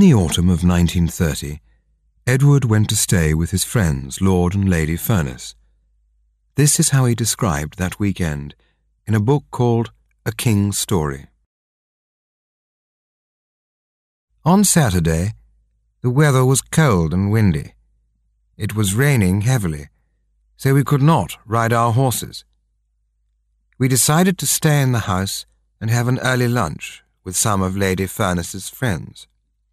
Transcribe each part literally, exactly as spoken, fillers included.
the autumn of nineteen thirty, Edward went to stay with his friends, Lord and Lady Furness. This is how he described that weekend in a book called A King's Story. On Saturday, the weather was cold and windy. It was raining heavily, so we could not ride our horses. We decided to stay in the house and have an early lunch with some of Lady Furness's friends.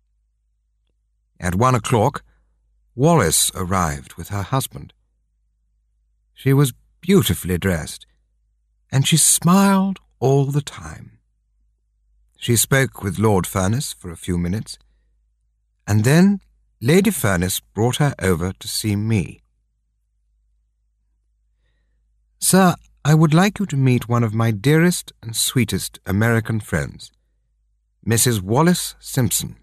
At one o'clock, Wallis arrived with her husband. She was beautifully dressed, and she smiled all the time. She spoke with Lord Furness for a few minutes, and then Lady Furness brought her over to see me. "Sir, I would like you to meet one of my dearest and sweetest American friends, Missus Wallis Simpson."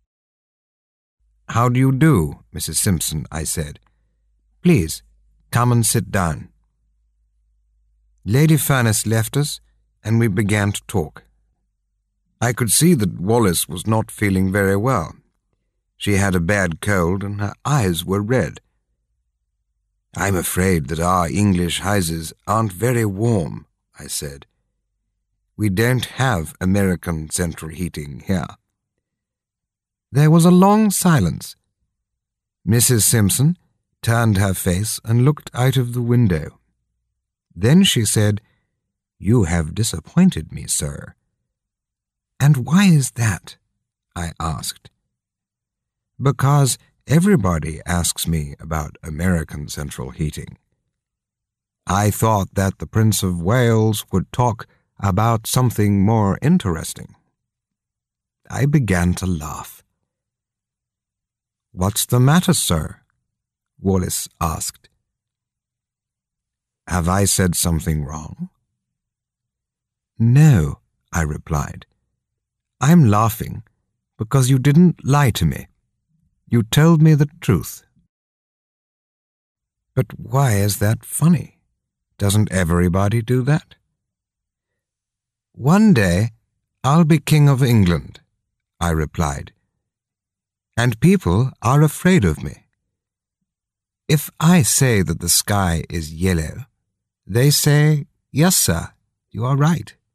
"How do you do, Missus Simpson?" I said. "Please, come and sit down." Lady Furness left us, and we began to talk. I could see that Wallis was not feeling very well. She had a bad cold, and her eyes were red. "I'm afraid that our English houses aren't very warm," I said. "We don't have American central heating here." There was a long silence. Missus Simpson turned her face and looked out of the window. Then she said, "You have disappointed me, sir." "And why is that?" I asked. "Because everybody asks me about American central heating. I thought that the Prince of Wales would talk about something more interesting." I began to laugh. "What's the matter, sir?" Wallis asked. "Have I said something wrong?" "No," I replied. "I'm laughing because you didn't lie to me. You told me the truth." "But why is that funny? Doesn't everybody do that?" "One day I'll be King of England," I replied, "and people are afraid of me. If I say that the sky is yellow, they say, 'Yes, sir, you are right.'